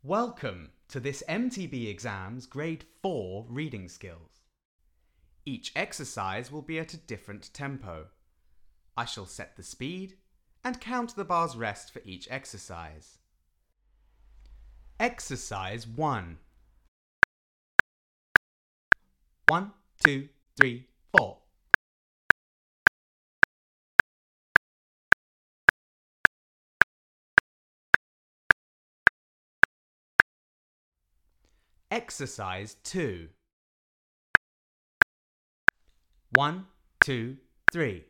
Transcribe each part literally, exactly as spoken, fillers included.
Welcome to this M T B exam's Grade four reading skills. Each exercise will be at a different tempo. I shall set the speed and count the bar's rest for each exercise. Exercise one. One, two, three, four. Exercise two. One, two, three.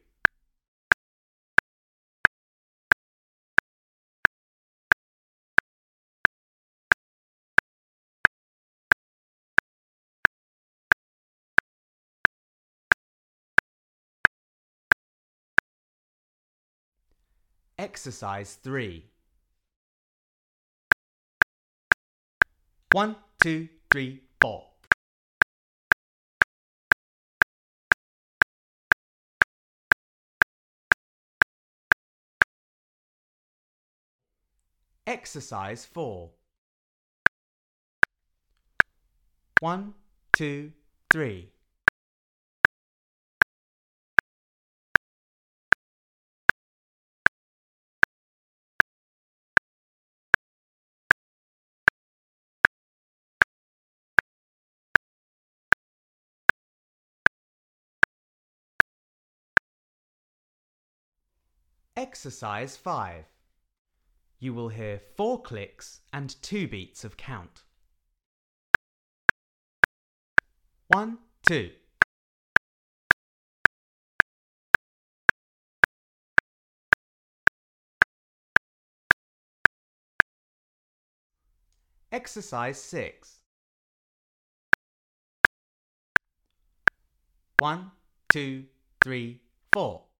Exercise three. One, two, three, four. Exercise four. One, two, three. Exercise five. You will hear four clicks and two beats of count. One, two. Exercise six. One, two, three, four.